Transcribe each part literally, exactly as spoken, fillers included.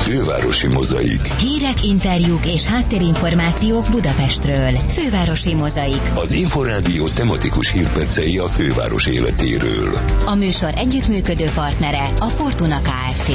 Fővárosi Mozaik. Hírek, interjúk és háttérinformációk Budapestről. Fővárosi Mozaik. Az Inforádió tematikus hírpercei a főváros életéről. A műsor együttműködő partnere a Fortuna Kft.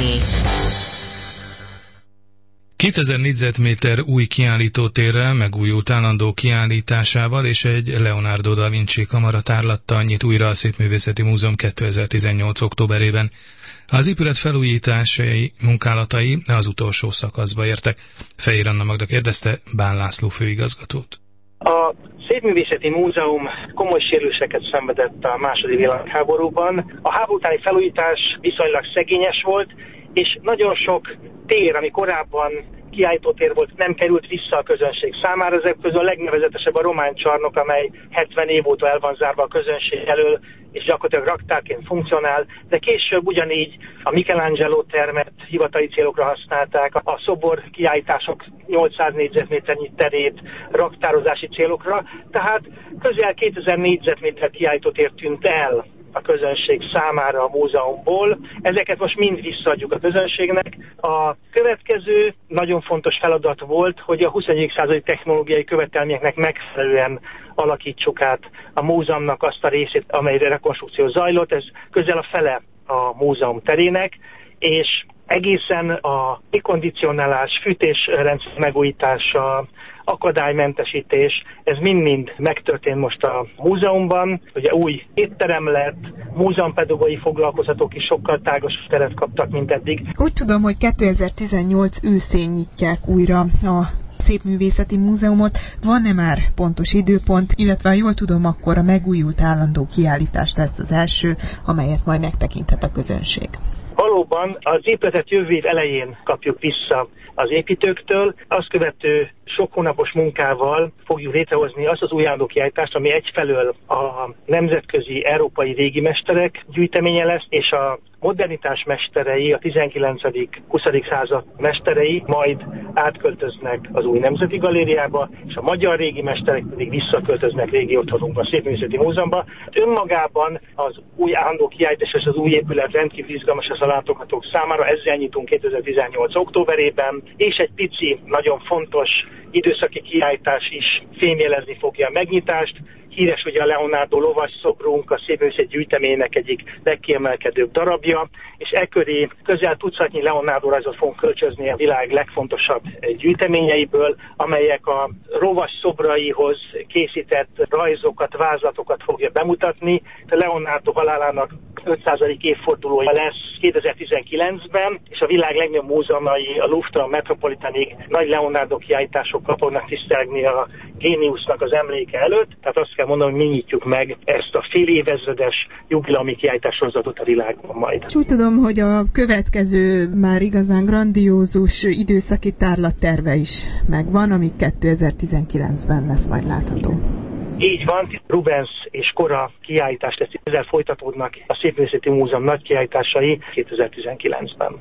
kétezer négyzetméter új kiállítótérrel, megújult állandó kiállításával és egy Leonardo da Vinci kamaratárlattal nyit újra a Szépművészeti Múzeum kétezer-tizennyolc októberében. Az épület felújításai munkálatai az utolsó szakaszba értek. Fehér Anna Magda kérdezte Bán László főigazgatót. A Szépművészeti Múzeum komoly sérüléseket szenvedett a második világháborúban. A háború utáni felújítás viszonylag szegényes volt, és nagyon sok tér, ami korábban kiállítótér volt, nem került vissza a közönség számára. Ezek közül a legnevezetesebb a Román Csarnok, amely hetven év óta el van zárva a közönség elől, és gyakorlatilag raktárként funkcionál, de később ugyanígy a Michelangelo termet hivatali célokra használták, a szobor kiállítások nyolcszáz négyzetméternyi terét raktározási célokra, tehát közel kétezer négyzetméter kiállítótér tűnt el a közönség számára a múzeumból. Ezeket most mind visszaadjuk a közönségnek. A következő nagyon fontos feladat volt, hogy a huszonegyedik századi technológiai követelményeknek megfelelően alakítsuk át a múzeumnak azt a részét, amelyre rekonstrukció zajlott. Ez közel a fele a múzeum terének, és egészen a kikondicionálás, fűtésrendszer megújítása, akadálymentesítés, ez mind-mind megtörtént most a múzeumban. Ugye új étterem lett, múzeumpedagógiai foglalkoztatók is sokkal tágasabb teret kaptak, mint eddig. Úgy tudom, hogy kétezer-tizennyolc őszén nyitják újra a Szépművészeti Múzeumot. Van-e már pontos időpont, illetve ha jól tudom, akkor a megújult állandó kiállítás lesz az első, amelyet majd megtekinthet a közönség? Valóban az épületet jövő év elején kapjuk vissza az építőktől. Azt követő sok hónapos munkával fogjuk létrehozni azt az új állandó kiállítást, ami egyfelől a nemzetközi európai régimesterek gyűjteménye lesz, és a modernitás mesterei, a tizenkilencedik-huszadik század mesterei majd átköltöznek az új Nemzeti Galériába, és a magyar régi mesterek pedig visszaköltöznek régi otthonunkba, a Szépművészeti Múzeumba. Önmagában az új állandó kiállítás és az új épület rendkívül izgalmas az a látogatók számára. Ezzel nyitunk kétezer-tizennyolc októberében, és egy pici, nagyon fontos időszaki kiállítás is fémjelezni fogja a megnyitást. Híres ugye a Leonardo lovasszobrunk, a Szépművészeti gyűjteménynek egyik legkiemelkedőbb darabja, és e köré közel tucatnyi Leonardo rajzot fogunk kölcsözni a világ legfontosabb gyűjteményeiből, amelyek a lovasszobraihoz készített rajzokat, vázlatokat fogja bemutatni. A Leonardo halálának ötszázadik évfordulója lesz kétezer-tizenkilencben, és a világ legnagyobb múzeumai, a Louvre-tól a Metropolitanig nagy Leonardo kiállításokkal fognak tisztelni a géniusznak az emléke előtt. Tehát azt kell mondanom, hogy mi nyitjuk meg ezt a fél évezredes jubileumi kiállítássorozatot a világban majd. És úgy tudom, hogy a következő már igazán grandiózus időszaki tárlatterve is megvan, ami kétezer-tizenkilencben lesz majd látható. Így van, Rubens és Cora kiállítást lesz, ezzel folytatódnak a Szépművészeti Múzeum nagy kiállításai kétezer-tizenkilencben.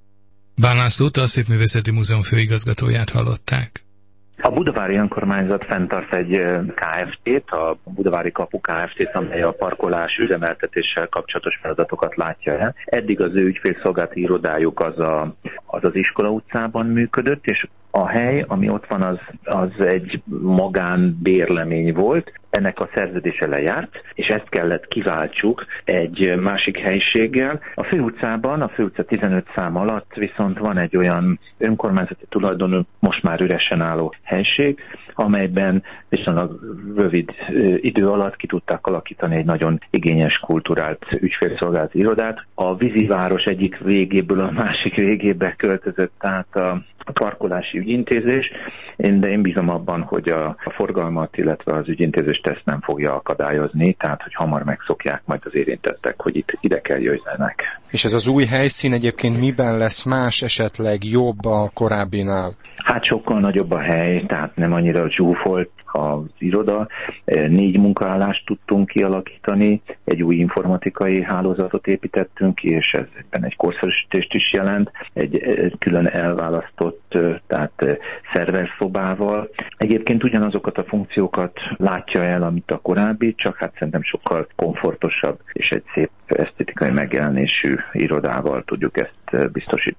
Bán Lászlót, a Szépművészeti Múzeum főigazgatóját hallották. A budavári önkormányzat fenntart egy Kft-t, a Budavári Kapu Kft-t, amely a parkolás üzemeltetéssel kapcsolatos feladatokat látja el. Eddig az ő ügyfélszolgálati irodájuk az, a, az az Iskola utcában működött, és a hely, ami ott van, az, az egy magánbérlemény volt. Ennek a szerződése lejárt, és ezt kellett kiváltsuk egy másik helyiséggel. A főutcában, a főutca tizenöt szám alatt viszont van egy olyan önkormányzati tulajdonú, most már üresen álló helység, amelyben viszonylag rövid idő alatt ki tudták alakítani egy nagyon igényes, kulturált ügyfélszolgálati irodát. A víziváros egyik végéből a másik végébe költözött át a a parkolási ügyintézés, de én bízom abban, hogy a, a forgalmat, illetve az ügyintézést ezt nem fogja akadályozni, tehát hogy hamar megszokják majd az érintettek, hogy itt ide kell jöjjenek. És ez az új helyszín egyébként miben lesz más, esetleg jobb a korábbinál? Hát sokkal nagyobb a hely, tehát nem annyira zsúfolt az iroda. Négy munkaállást tudtunk kialakítani, egy új informatikai hálózatot építettünk ki, és ez ebben egy korszerűsítést is jelent, egy külön elválasztott, tehát szerverszobával. Egyébként ugyanazokat a funkciókat látja el, amit a korábbi, csak hát szerintem sokkal komfortosabb és egy szép esztétikai megjelenésű irodával tudjuk ezt biztosítani.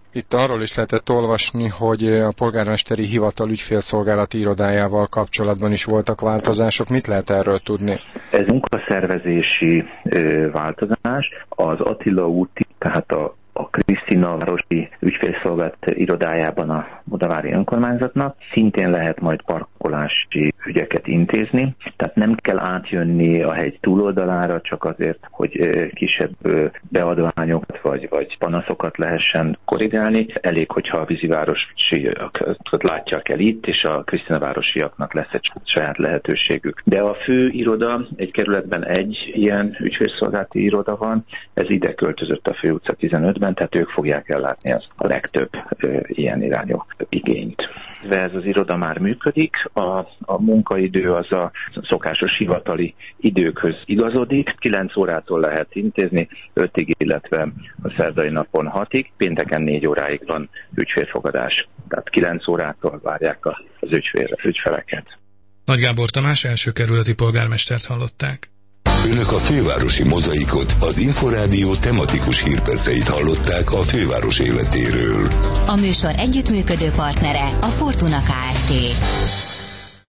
Itt arról is lehetett olvasni, hogy a polgármesteri hivatal ügyfélszolgálati irodájával kapcsolatban is voltak változások. Mit lehet erről tudni? Ez munkaszervezési ö, változás. Az Attila úti, tehát a a Krisztina városi ügyfélszolgálat irodájában a budavári önkormányzatnak szintén lehet majd parkolási ügyeket intézni, tehát nem kell átjönni a hegy túloldalára csak azért, hogy kisebb beadványokat vagy, vagy panaszokat lehessen korrigálni. Elég, hogyha a vízivárosiakat látják el itt, és a Krisztina városiaknak lesz egy saját lehetőségük. De a fő iroda, egy kerületben egy ilyen ügyfélszolgálati iroda van, ez ide költözött a Főutca tizenötben, tehát ők fogják ellátni a legtöbb ö, ilyen irányú igényt. Ez az iroda már működik, a, a munkaidő az a szokásos hivatali időkhöz igazodik, kilenc órától lehet intézni, ötig, illetve a szerdai napon hatig, pénteken négy óráig van ügyfélfogadás, tehát kilenc órától várják az ügyfél, ügyfeleket. Nagy Gábor Tamás első kerületi polgármestert hallották. Önök a fővárosi mozaikot, az Inforádió tematikus hírperceit hallották a főváros életéről. A műsor együttműködő partnere a Fortuna Kft.